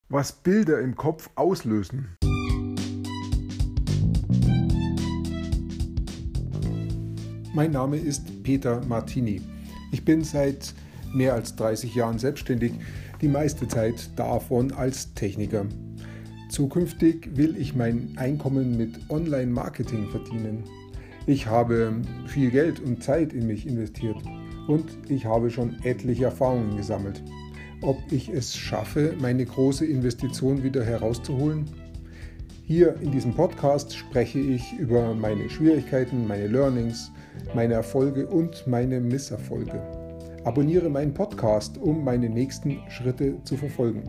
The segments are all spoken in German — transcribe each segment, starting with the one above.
was Bilder im Kopf auslösen. Mein Name ist Peter Martini. Ich bin seit mehr als 30 Jahren selbstständig, die meiste Zeit davon als Techniker. Zukünftig will ich mein Einkommen mit Online-Marketing verdienen. Ich habe viel Geld und Zeit in mich investiert und ich habe schon etliche Erfahrungen gesammelt. Ob ich es schaffe, meine große Investition wieder herauszuholen? Hier in diesem Podcast spreche ich über meine Schwierigkeiten, meine Learnings, meine Erfolge und meine Misserfolge. Abonniere meinen Podcast, um meine nächsten Schritte zu verfolgen.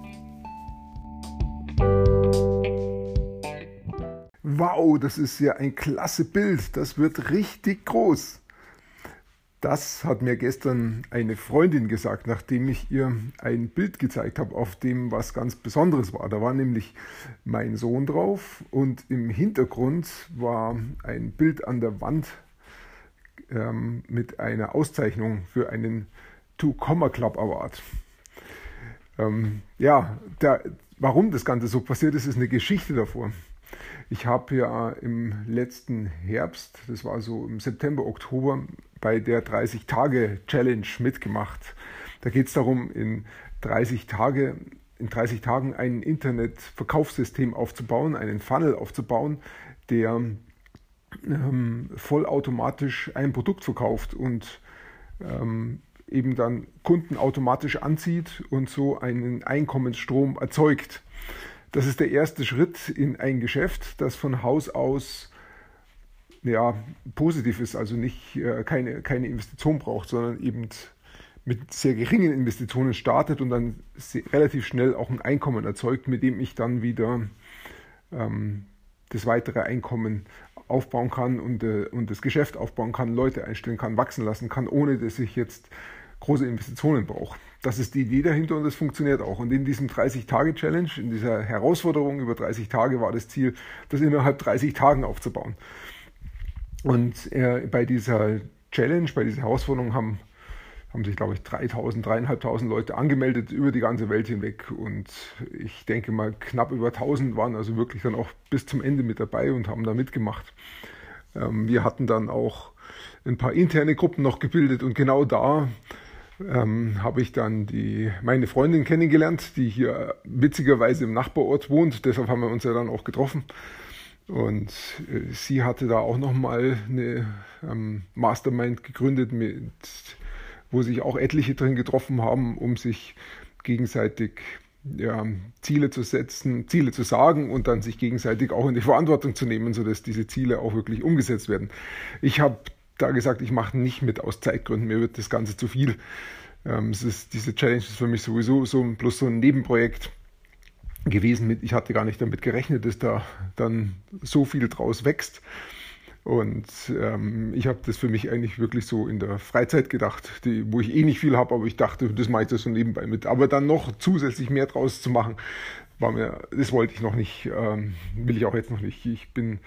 Wow, das ist ja ein klasse Bild. Das wird richtig groß. Das hat mir gestern eine Freundin gesagt, nachdem ich ihr ein Bild gezeigt habe, auf dem was ganz Besonderes war. Da war nämlich mein Sohn drauf und im Hintergrund war ein Bild an der Wand mit einer Auszeichnung für einen Two Comma Club Award. Warum das Ganze so passiert ist, ist eine Geschichte davor. Ich habe ja im letzten Herbst, das war so im September, Oktober, bei der 30-Tage-Challenge mitgemacht. Da geht es darum, in 30 Tagen ein Internetverkaufssystem aufzubauen, einen Funnel aufzubauen, der vollautomatisch ein Produkt verkauft und eben dann Kunden automatisch anzieht und so einen Einkommensstrom erzeugt. Das ist der erste Schritt in ein Geschäft, das von Haus aus positiv ist, also nicht keine Investition braucht, sondern eben mit sehr geringen Investitionen startet und dann relativ schnell auch ein Einkommen erzeugt, mit dem ich dann wieder das weitere Einkommen aufbauen kann und das Geschäft aufbauen kann, Leute einstellen kann, wachsen lassen kann, ohne dass ich jetzt große Investitionen brauche. Das ist die Idee dahinter und das funktioniert auch. Und in diesem 30-Tage-Challenge, in dieser Herausforderung über 30 Tage war das Ziel, das innerhalb 30 Tagen aufzubauen. Und bei dieser Challenge, bei dieser Herausforderung haben sich, glaube ich, 3.500 Leute angemeldet über die ganze Welt hinweg. Und ich denke mal, knapp über 1.000 waren also wirklich dann auch bis zum Ende mit dabei und haben da mitgemacht. Wir hatten dann auch ein paar interne Gruppen noch gebildet und genau da habe ich dann meine Freundin kennengelernt, die hier witzigerweise im Nachbarort wohnt. Deshalb haben wir uns ja dann auch getroffen. Und sie hatte da auch nochmal eine Mastermind gegründet, wo sich auch etliche drin getroffen haben, um sich gegenseitig Ziele zu setzen, Ziele zu sagen und dann sich gegenseitig auch in die Verantwortung zu nehmen, sodass diese Ziele auch wirklich umgesetzt werden. Ich habe da gesagt, ich mache nicht mit aus Zeitgründen, mir wird das Ganze zu viel. Diese Challenge ist für mich sowieso bloß so ein Nebenprojekt gewesen. Ich hatte gar nicht damit gerechnet, dass da dann so viel draus wächst. Und ich habe das für mich eigentlich wirklich so in der Freizeit gedacht, wo ich eh nicht viel habe, aber ich dachte, das mache ich das so nebenbei mit. Aber dann noch zusätzlich mehr draus zu machen, das wollte ich noch nicht, will ich auch jetzt noch nicht. Ich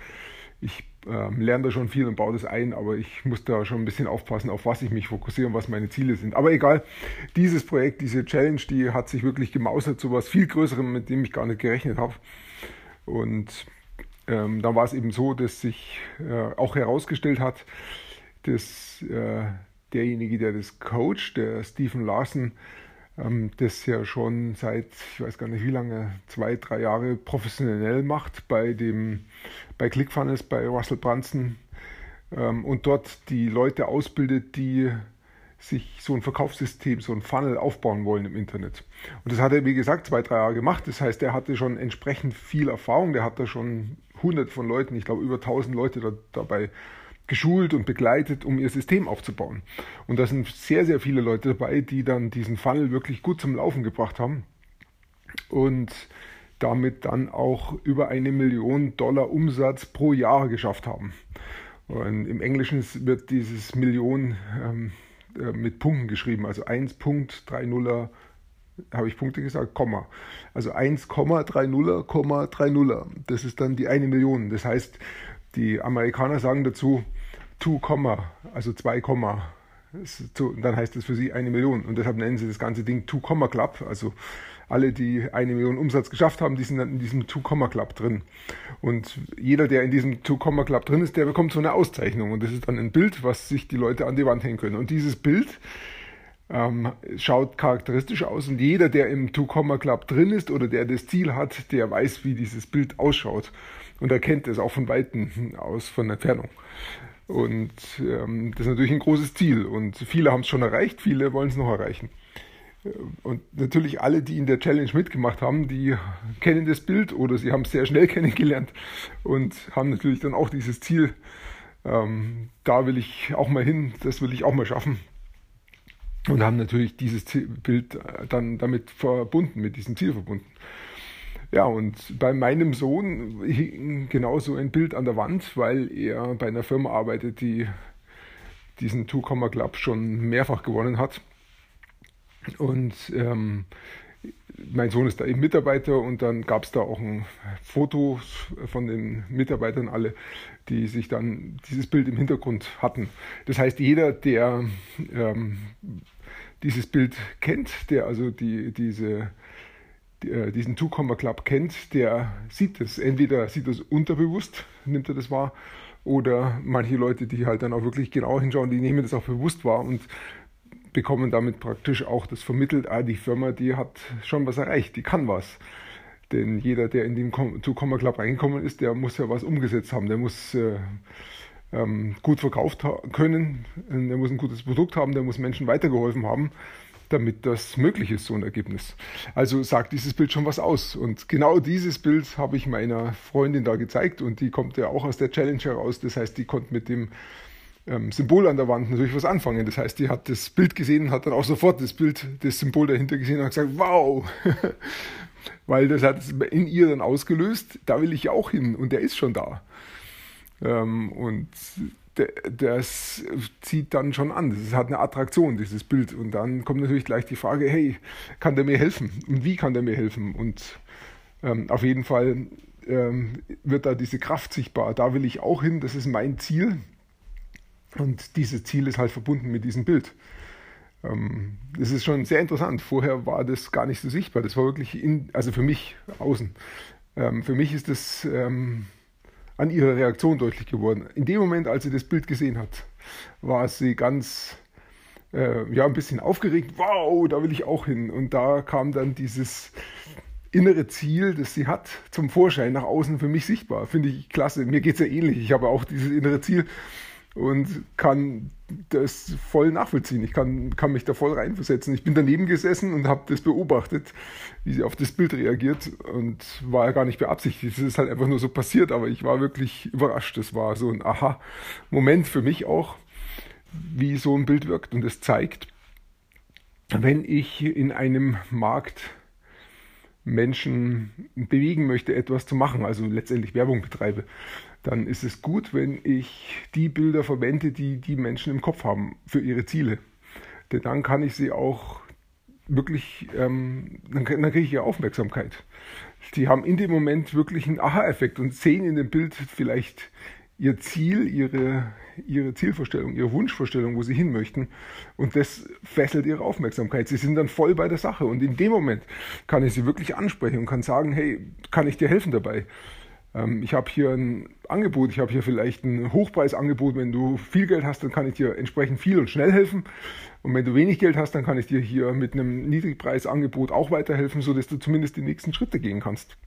lerne da schon viel und baue das ein, aber ich muss da schon ein bisschen aufpassen, auf was ich mich fokussiere und was meine Ziele sind. Aber egal, dieses Projekt, diese Challenge, die hat sich wirklich gemausert zu was viel Größerem, mit dem ich gar nicht gerechnet habe. Und dann war es eben so, dass sich auch herausgestellt hat, dass derjenige, der das coacht, der Stephen Larsen, das ja schon seit, ich weiß gar nicht wie lange, 2-3 Jahre professionell macht bei ClickFunnels, bei Russell Brunson und dort die Leute ausbildet, die sich so ein Verkaufssystem, so ein Funnel aufbauen wollen im Internet. Und das hat er, wie gesagt, 2-3 Jahre gemacht. Das heißt, er hatte schon entsprechend viel Erfahrung. Der hat da schon hunderte von Leuten, ich glaube über 1.000 Leute dabei geschult und begleitet, um ihr System aufzubauen. Und da sind sehr, sehr viele Leute dabei, die dann diesen Funnel wirklich gut zum Laufen gebracht haben und damit dann auch über $1 Million Umsatz pro Jahr geschafft haben. Und im Englischen wird dieses Million mit Punkten geschrieben, also 1.30, habe ich Punkte gesagt, Komma. Also 1,30,30. Das ist dann die 1 Million. Das heißt, die Amerikaner sagen dazu 2, also 2, dann heißt das für sie 1 Million. Und deshalb nennen sie das ganze Ding Two Comma Club, also alle, die 1 Million Umsatz geschafft haben, die sind dann in diesem Two-Comma-Club drin. Und jeder, der in diesem Two-Comma-Club drin ist, der bekommt so eine Auszeichnung. Und das ist dann ein Bild, was sich die Leute an die Wand hängen können. Und dieses Bild schaut charakteristisch aus. Und jeder, der im Two-Comma-Club drin ist oder der das Ziel hat, der weiß, wie dieses Bild ausschaut. Und erkennt es auch von Weitem aus, von Entfernung. Und das ist natürlich ein großes Ziel. Und viele haben es schon erreicht, viele wollen es noch erreichen. Und natürlich alle, die in der Challenge mitgemacht haben, die kennen das Bild oder sie haben es sehr schnell kennengelernt und haben natürlich dann auch dieses Ziel, da will ich auch mal hin, das will ich auch mal schaffen. Und haben natürlich dieses Bild dann damit verbunden, mit diesem Ziel verbunden. Ja, und bei meinem Sohn hing genauso ein Bild an der Wand, weil er bei einer Firma arbeitet, die diesen Two-Comma-Club schon mehrfach gewonnen hat. Und mein Sohn ist da eben Mitarbeiter und dann gab es da auch ein Foto von den Mitarbeitern alle, die sich dann dieses Bild im Hintergrund hatten. Das heißt, jeder, der dieses Bild kennt, der also diesen Two-Comma-Club kennt, der sieht es. Entweder sieht es unterbewusst, nimmt er das wahr, oder manche Leute, die halt dann auch wirklich genau hinschauen, die nehmen das auch bewusst wahr und bekommen damit praktisch auch das vermittelt, die Firma, die hat schon was erreicht, die kann was. Denn jeder, der in den Two-Comma-Club reingekommen ist, der muss ja was umgesetzt haben, der muss gut verkauft können, der muss ein gutes Produkt haben, der muss Menschen weitergeholfen haben, damit das möglich ist, so ein Ergebnis. Also sagt dieses Bild schon was aus. Und genau dieses Bild habe ich meiner Freundin da gezeigt und die kommt ja auch aus der Challenge heraus. Das heißt, die konnte mit dem Symbol an der Wand natürlich was anfangen. Das heißt, die hat das Bild gesehen, hat dann auch sofort das Symbol dahinter gesehen und hat gesagt, wow! Weil das hat es in ihr dann ausgelöst, da will ich ja auch hin und der ist schon da. Und das zieht dann schon an. Das hat eine Attraktion, dieses Bild. Und dann kommt natürlich gleich die Frage, hey, kann der mir helfen? Und wie kann der mir helfen? Und auf jeden Fall wird da diese Kraft sichtbar. Da will ich auch hin, das ist mein Ziel. Und dieses Ziel ist halt verbunden mit diesem Bild. Das ist schon sehr interessant. Vorher war das gar nicht so sichtbar. Das war wirklich, also für mich außen. Für mich ist das an ihrer Reaktion deutlich geworden. In dem Moment, als sie das Bild gesehen hat, war sie ganz, ein bisschen aufgeregt. Wow, da will ich auch hin. Und da kam dann dieses innere Ziel, das sie hat, zum Vorschein, nach außen für mich sichtbar. Finde ich klasse. Mir geht es ja ähnlich. Ich habe auch dieses innere Ziel und kann das voll nachvollziehen. Ich kann mich da voll reinversetzen. Ich bin daneben gesessen und habe das beobachtet, wie sie auf das Bild reagiert und war ja gar nicht beabsichtigt. Es ist halt einfach nur so passiert, aber ich war wirklich überrascht. Das war so ein Aha-Moment für mich auch, wie so ein Bild wirkt. Und es zeigt, wenn ich in einem Markt Menschen bewegen möchte, etwas zu machen, also letztendlich Werbung betreibe, dann ist es gut, wenn ich die Bilder verwende, die die Menschen im Kopf haben für ihre Ziele. Denn dann kann ich sie auch wirklich, dann kriege ich ihre Aufmerksamkeit. Die haben in dem Moment wirklich einen Aha-Effekt und sehen in dem Bild vielleicht ihr Ziel, ihre Zielvorstellung, ihre Wunschvorstellung, wo sie hin möchten. Und das fesselt ihre Aufmerksamkeit. Sie sind dann voll bei der Sache. Und in dem Moment kann ich sie wirklich ansprechen und kann sagen, hey, kann ich dir helfen dabei? Ich habe hier ein Angebot, ich habe hier vielleicht ein Hochpreisangebot. Wenn du viel Geld hast, dann kann ich dir entsprechend viel und schnell helfen. Und wenn du wenig Geld hast, dann kann ich dir hier mit einem Niedrigpreisangebot auch weiterhelfen, sodass du zumindest die nächsten Schritte gehen kannst.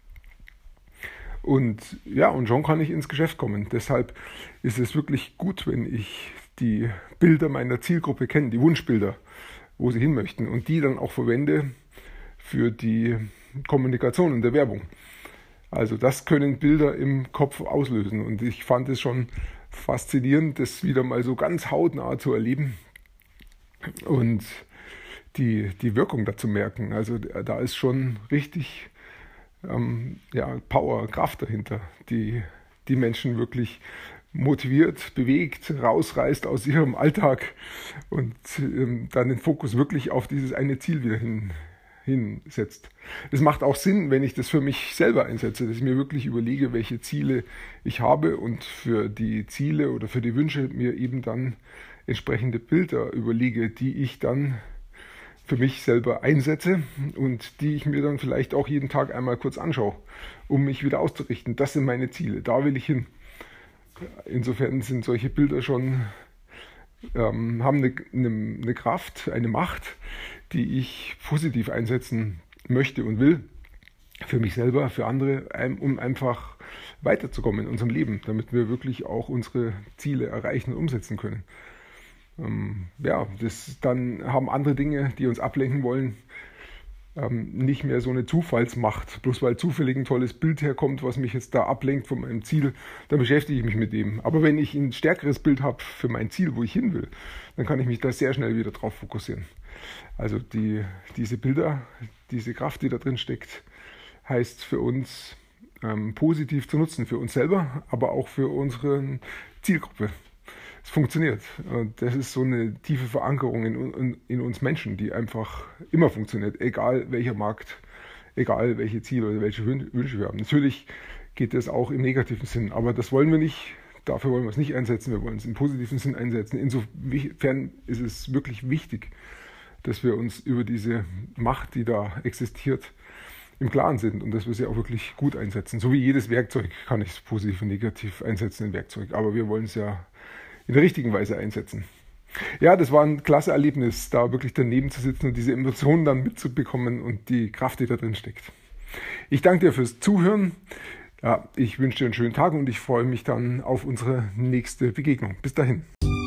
Und ja, und schon kann ich ins Geschäft kommen. Deshalb ist es wirklich gut, wenn ich die Bilder meiner Zielgruppe kenne, die Wunschbilder, wo sie hin möchten und die dann auch verwende für die Kommunikation in der Werbung. Also das können Bilder im Kopf auslösen und ich fand es schon faszinierend, das wieder mal so ganz hautnah zu erleben und die Wirkung da zu merken. Also da ist schon richtig Power, Kraft dahinter, die Menschen wirklich motiviert, bewegt, rausreißt aus ihrem Alltag und dann den Fokus wirklich auf dieses eine Ziel wieder hinsetzt. Es macht auch Sinn, wenn ich das für mich selber einsetze, dass ich mir wirklich überlege, welche Ziele ich habe und für die Ziele oder für die Wünsche mir eben dann entsprechende Bilder überlege, die ich dann für mich selber einsetze und die ich mir dann vielleicht auch jeden Tag einmal kurz anschaue, um mich wieder auszurichten. Das sind meine Ziele, da will ich hin. Insofern sind solche Bilder schon, haben eine Kraft, eine Macht, die ich positiv einsetzen möchte und will. Für mich selber, für andere, um einfach weiterzukommen in unserem Leben, damit wir wirklich auch unsere Ziele erreichen und umsetzen können. Dann haben andere Dinge, die uns ablenken wollen, nicht mehr so eine Zufallsmacht. Bloß weil zufällig ein tolles Bild herkommt, was mich jetzt da ablenkt von meinem Ziel, dann beschäftige ich mich mit dem. Aber wenn ich ein stärkeres Bild habe für mein Ziel, wo ich hin will, dann kann ich mich da sehr schnell wieder drauf fokussieren. Also diese Bilder, diese Kraft, die da drin steckt, heißt für uns positiv zu nutzen, für uns selber, aber auch für unsere Zielgruppe. Es funktioniert. Das ist so eine tiefe Verankerung in uns Menschen, die einfach immer funktioniert, egal welcher Markt, egal welche Ziele oder welche Wünsche wir haben. Natürlich geht das auch im negativen Sinn, aber das wollen wir nicht. Dafür wollen wir es nicht einsetzen, wir wollen es im positiven Sinn einsetzen. Insofern ist es wirklich wichtig, dass wir uns über diese Macht, die da existiert, im Klaren sind und dass wir sie auch wirklich gut einsetzen. So wie jedes Werkzeug kann ich es positiv und negativ einsetzen, ein Werkzeug. Aber wir wollen es ja in der richtigen Weise einsetzen. Ja, das war ein klasse Erlebnis, da wirklich daneben zu sitzen und diese Emotionen dann mitzubekommen und die Kraft, die da drin steckt. Ich danke dir fürs Zuhören. Ja, ich wünsche dir einen schönen Tag und ich freue mich dann auf unsere nächste Begegnung. Bis dahin.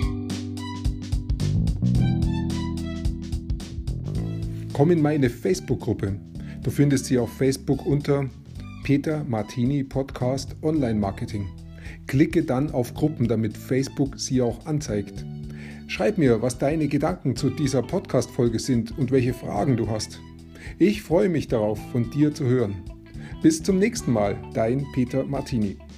Komm in meine Facebook-Gruppe. Du findest sie auf Facebook unter Peter Martini Podcast Online Marketing. Klicke dann auf Gruppen, damit Facebook sie auch anzeigt. Schreib mir, was deine Gedanken zu dieser Podcast-Folge sind und welche Fragen du hast. Ich freue mich darauf, von dir zu hören. Bis zum nächsten Mal, dein Peter Martini.